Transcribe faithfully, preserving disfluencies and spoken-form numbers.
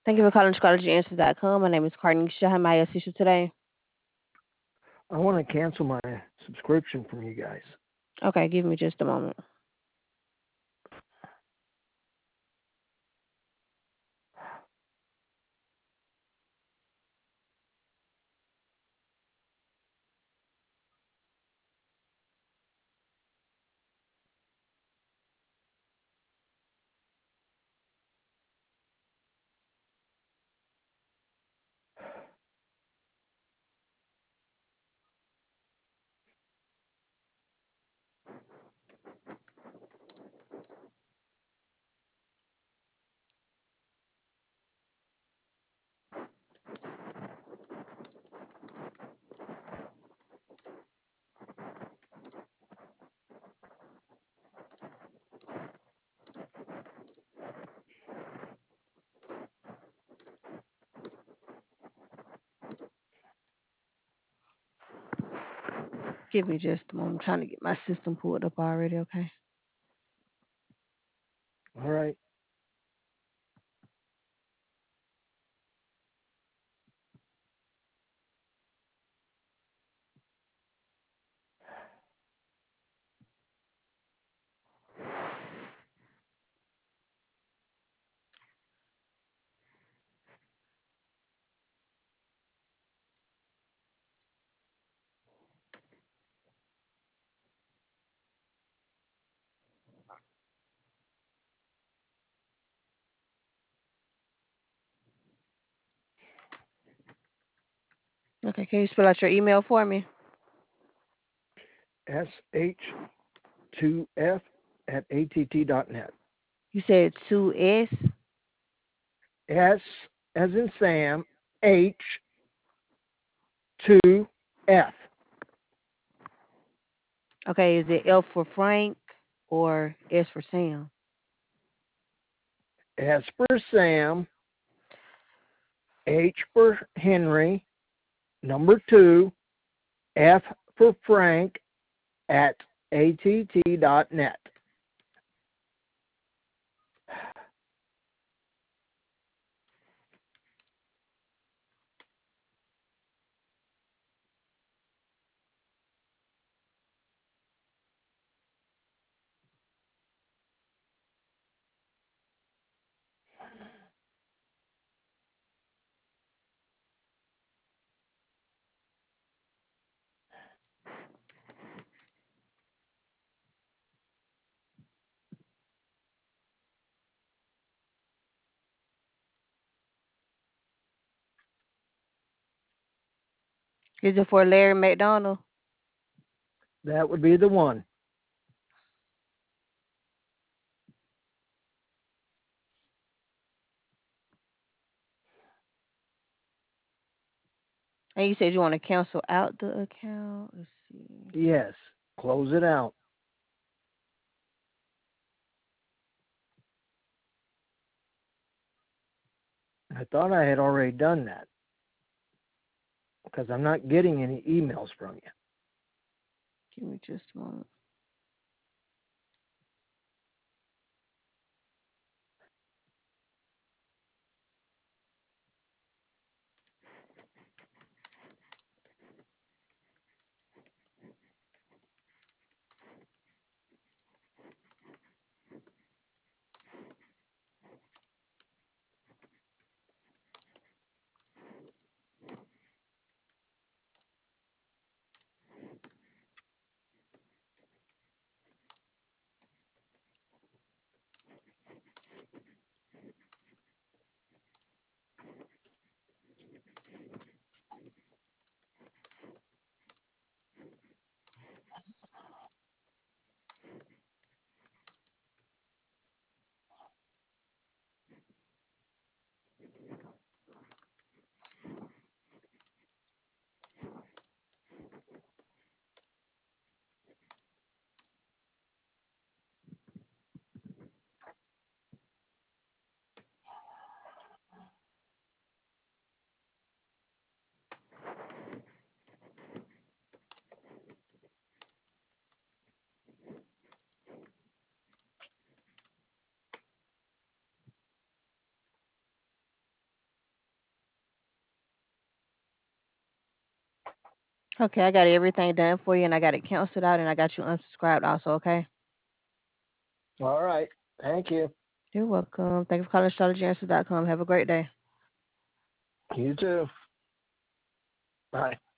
Thank you for calling Astrology Answers dot com. My name is Carnisha. How may I assist you today? I want to cancel my subscription from you guys. Okay, give me just a moment. Give me just a moment. I'm trying to get my system pulled up already, okay? All right. Okay, can you spell out your email for me? S H two F at A T T dot net. You said two S? S as in Sam, H two F. Okay, is it F for Frank or S for Sam? S for Sam, H for Henry, number two, F for Frank at A T T dot net. Is it for Larry McDonald? That would be the one. And you said you want to cancel out the account? Let's see. Yes. Close it out. I thought I had already done that because I'm not getting any emails from you. Give me just a moment. Okay, I got everything done for you, and I got it canceled out, and I got you unsubscribed also. Okay. All right. Thank you. You're welcome. Thank you for calling astrology answers dot com. Have a great day. You too. Bye.